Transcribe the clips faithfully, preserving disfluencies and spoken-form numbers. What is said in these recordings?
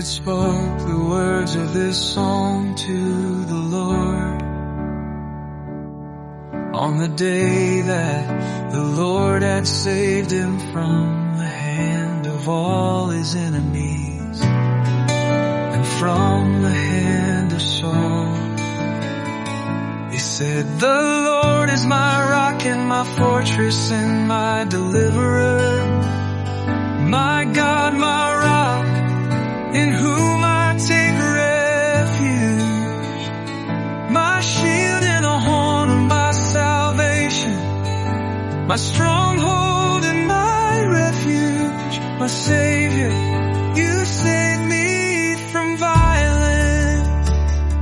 spoke the words of this song to the Lord. On the day that the Lord had saved him from the hand of all his enemies and from the hand of Saul. He said, the Lord is my rock and my fortress and my deliverer, my God, my rock, in whom I take refuge, my shield and a horn of my salvation, my stronghold and my refuge, my Savior, you save me from violence.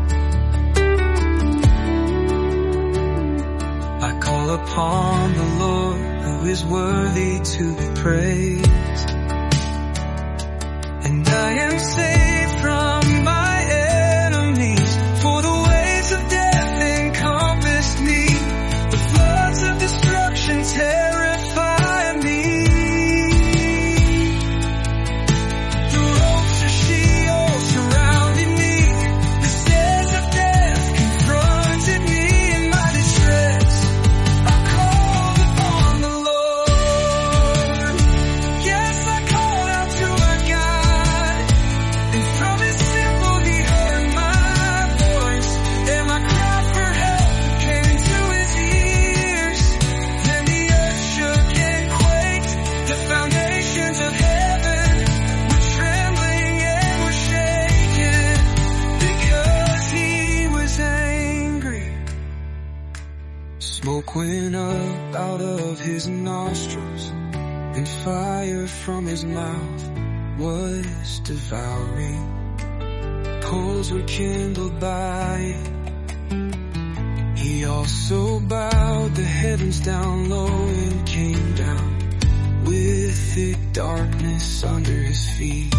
I call upon the Lord who is worthy to be praised. And I am saved from my enemies, for the waves of death encompassed me. The floods of destruction terrify me. The ropes of Sheol surrounded me. The snares of death confronted me in my distress. I called upon the Lord. Yes, I called out to my God. And from his temple he heard my voice, and my cry for help came into his ears. Then the earth shook and quaked, the foundations of heaven were trembling and were shaken, because he was angry. Smoke went up out of his nostrils, and fire from his mouth was devouring. Coals were kindled by it. He also bowed the heavens down low and came down with thick darkness under his feet.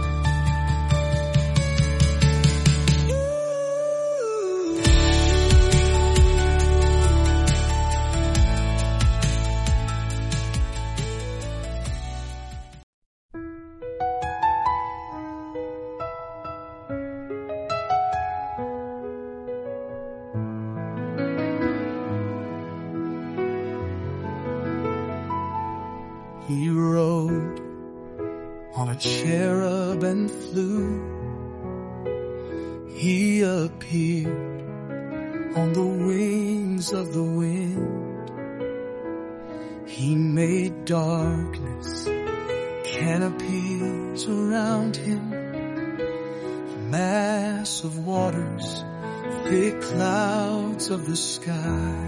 He rode on a cherub and flew. He appeared on the wings of the wind. He made darkness canopies around him, a mass of waters, thick clouds of the sky.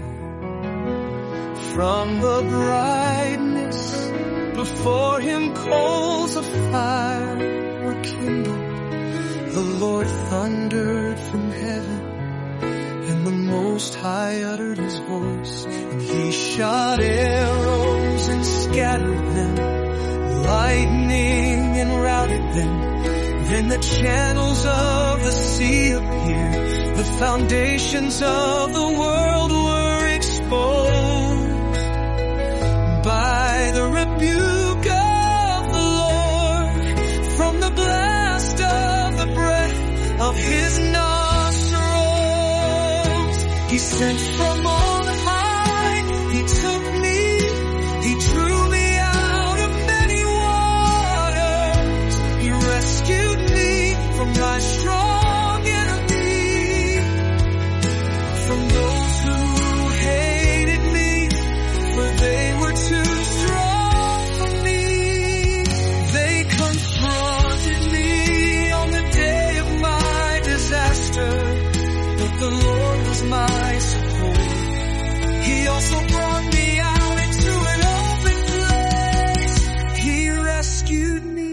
From the brightness before him coals of fire were kindled. The Lord thundered from heaven, and the Most High uttered his voice, and he shot arrows and scattered them, lightning and routed them. Then the channels of the sea appeared, the foundations of the world were exposed by the rebuke of the Lord. From the blast of the breath of his nostrils, he sent from on high. He took me, he drew me out of many waters. He rescued me from my strong enemy, from those who hated me, for they were too strong for me. They confronted me on the day of my disaster, but the Lord was my support. He also brought me out into an open place. He rescued me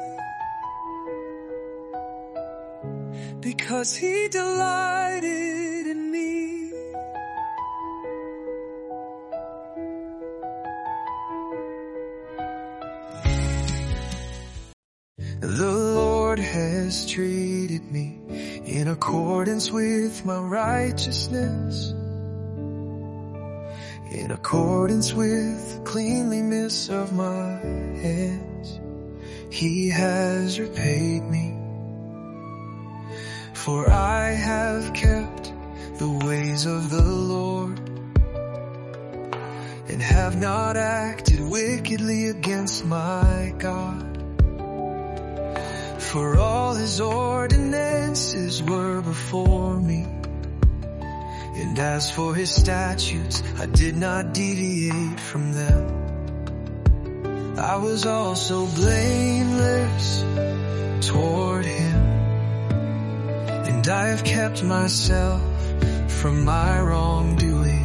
because he delighted in me. The Lord has treated me in accordance with my righteousness, in accordance with the cleanliness of my hands. He has repaid me For I have kept the ways of the Lord, and have not acted wickedly against my God. For all his ordinances were before me, and as for his statutes, I did not deviate from them. I was also blameless toward him, and I have kept myself from my wrongdoing.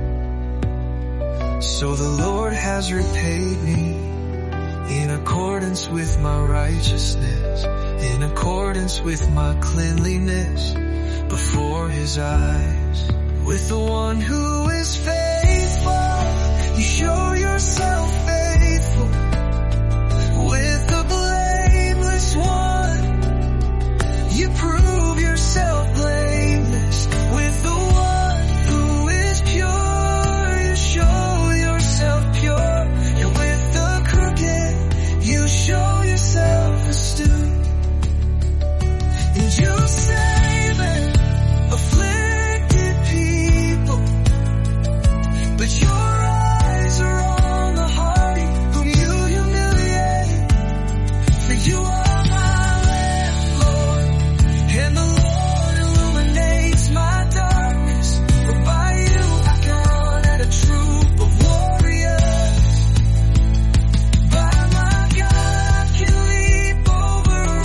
So the Lord has repaid me in accordance with my righteousness, in accordance with my cleanliness before his eyes. With the one who is faithful, you show yourself faithful. With the blameless one, you prove yourself blameless. With the one who is pure, you show yourself pure. And with the crooked, you show yourself astute. And you save and afflicted people, but your eyes are on the haughty whom you humiliate. For you are my landlord, and the Lord illuminates my darkness. For by you I can run at a troop of warriors. By my God I can leap over a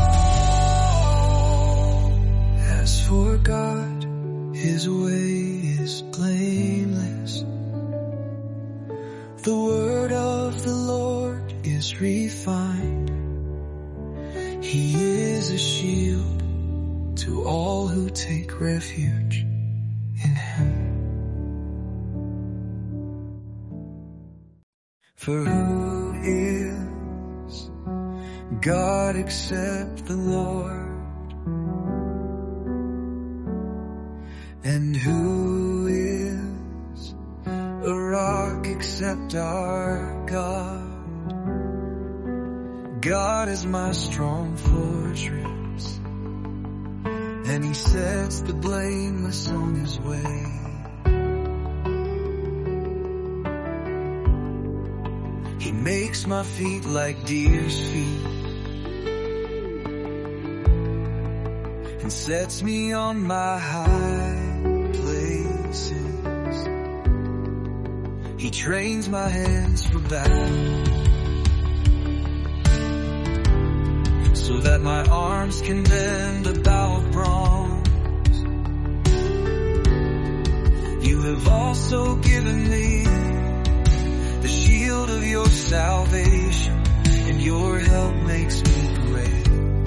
wall. As for God, his way is blameless. The word of the Lord is refined. He is a shield to all who take refuge in him. For who is God except the Lord? And who is a rock except our God? God is my strong fortress, and he sets the blameless on his way. He makes my feet like deer's feet, and sets me on my high places. He trains my hands for battle, so that my arms can bend a bow of bronze. You have also given me the shield of your salvation, and your help makes me great.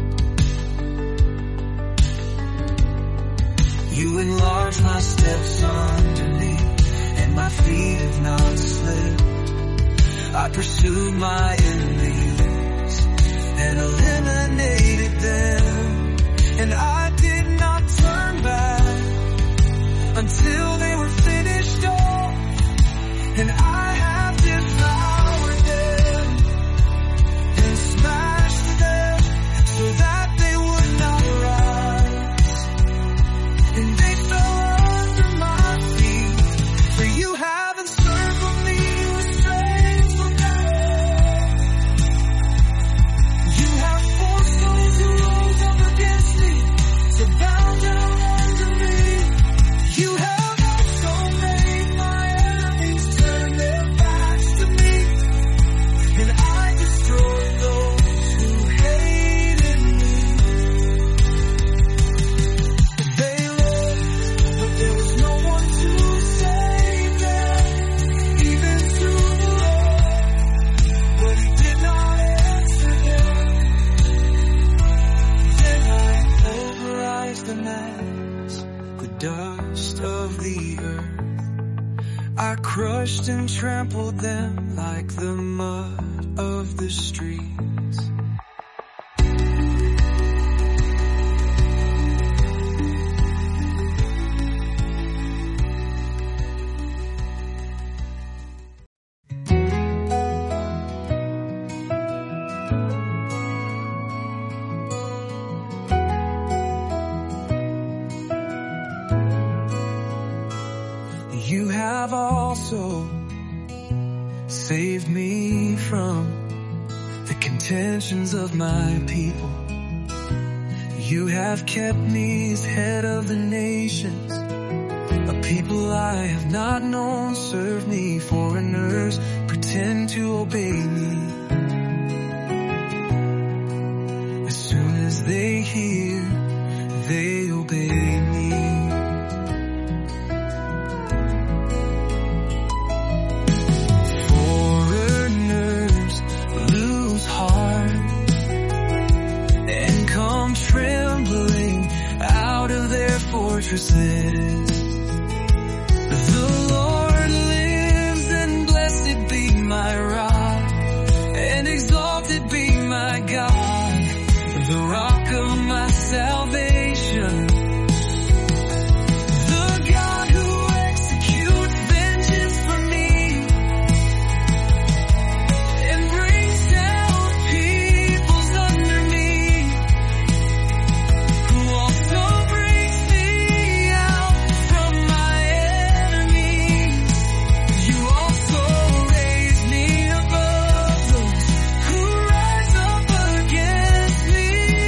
You enlarge my steps underneath, and my feet have not slipped. I pursued my enemies and eliminated them, and I did not turn back until they were finished off, and I have devoured them and smashed them so that they would not rise, and they fell under my feet. For you have encircled me with strength from battle. You have forced those who rose up against me to bow down under me. You have also made my enemies turn their backs to me, and I destroyed those who hated me. They looked, but there was no one to save them, even to the Lord, but he did not answer them. Then I pulverized them as the dust of the earth. I crushed and trampled them like the mud of the streets. soul. Save me from the contentions of my people. You have kept me as head of the nations. A people I have not known serve me. Foreigners pretend to obey me. As soon as they hear, they obey me. Foreigners lose heart and come trembling out of their fortresses. The Lord lives, and blessed be my rock, and exalted be my God, the rock of my salvation. The God who executes vengeance for me and brings down peoples under me, who also brings me out from my enemies. You also raise me above those who rise up against me.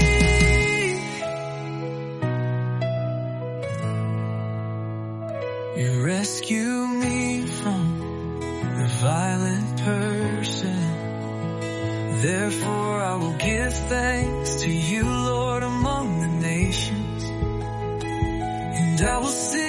You rescue me from the violent person. Therefore I will give thanks to you, Lord, among the nations, and I will sing